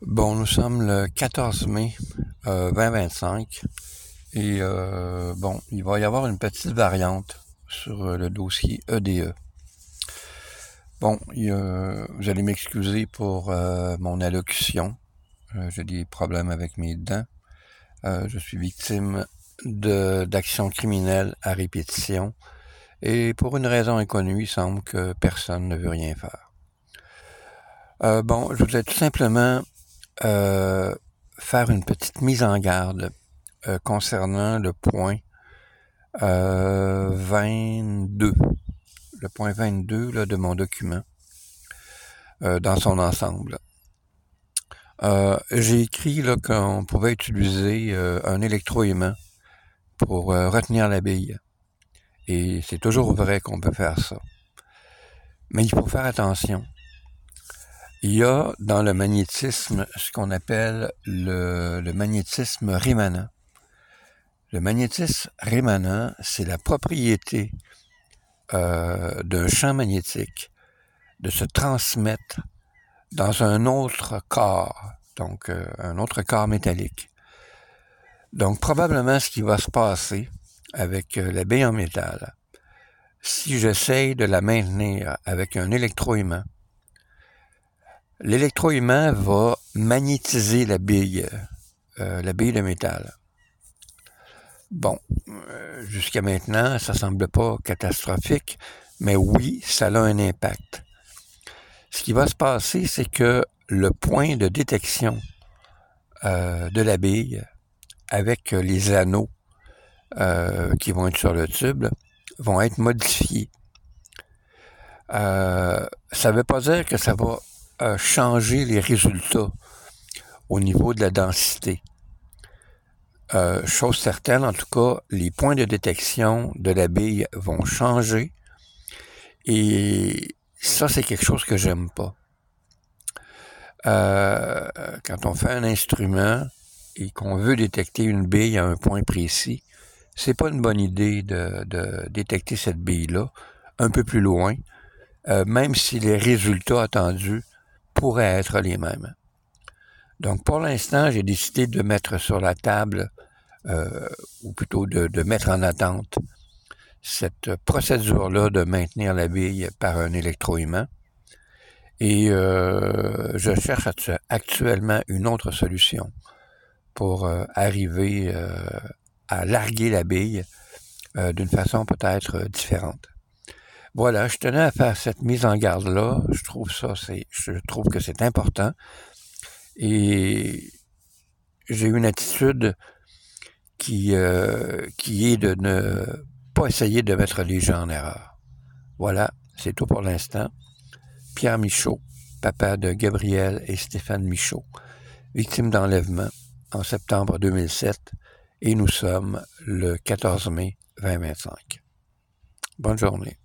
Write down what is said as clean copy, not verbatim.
Bon, nous sommes le 14 mai 2025 et bon, il va y avoir une petite variante sur le dossier EDE. Bon, vous allez m'excuser pour mon allocution. J'ai des problèmes avec mes dents. Je suis victime d'actions criminelles à répétition et pour une raison inconnue, il semble que personne ne veut rien faire. Bon, je voulais tout simplement faire une petite mise en garde concernant le point 22, le point 22 là, de mon document dans son ensemble. J'ai écrit là, qu'on pouvait utiliser un électroaimant pour retenir la bille. Et c'est toujours vrai qu'on peut faire ça. Mais il faut faire attention. Il y a dans le magnétisme ce qu'on appelle le magnétisme rémanent. Le magnétisme rémanent, c'est la propriété d'un champ magnétique de se transmettre dans un autre corps, donc un autre corps métallique. Donc probablement ce qui va se passer avec la bille en métal, si j'essaye de la maintenir avec un électroaimant, l'électroaimant va magnétiser la bille de métal. Bon, jusqu'à maintenant, ça semble pas catastrophique, mais oui, ça a un impact. Ce qui va se passer, c'est que le point de détection de la bille avec les anneaux qui vont être sur le tube vont être modifiés. Ça ne veut pas dire que ça va changer les résultats au niveau de la densité. Chose certaine, en tout cas, les points de détection de la bille vont changer et ça, c'est quelque chose que j'aime pas. Quand on fait un instrument et qu'on veut détecter une bille à un point précis, c'est pas une bonne idée de détecter cette bille-là un peu plus loin, même si les résultats attendus pourraient être les mêmes. Donc, pour l'instant, j'ai décidé de mettre sur la table, ou plutôt de mettre en attente cette procédure-là de maintenir la bille par un électroaimant. Et je cherche actuellement une autre solution pour arriver à larguer la bille d'une façon peut-être différente. Voilà, je tenais à faire cette mise en garde-là. Je trouve que c'est important. Et j'ai une attitude qui est de ne pas essayer de mettre les gens en erreur. Voilà, c'est tout pour l'instant. Pierre Michaud, papa de Gabriel et Stéphane Michaud, victime d'enlèvement en septembre 2007, et nous sommes le 14 mai 2025. Bonne journée.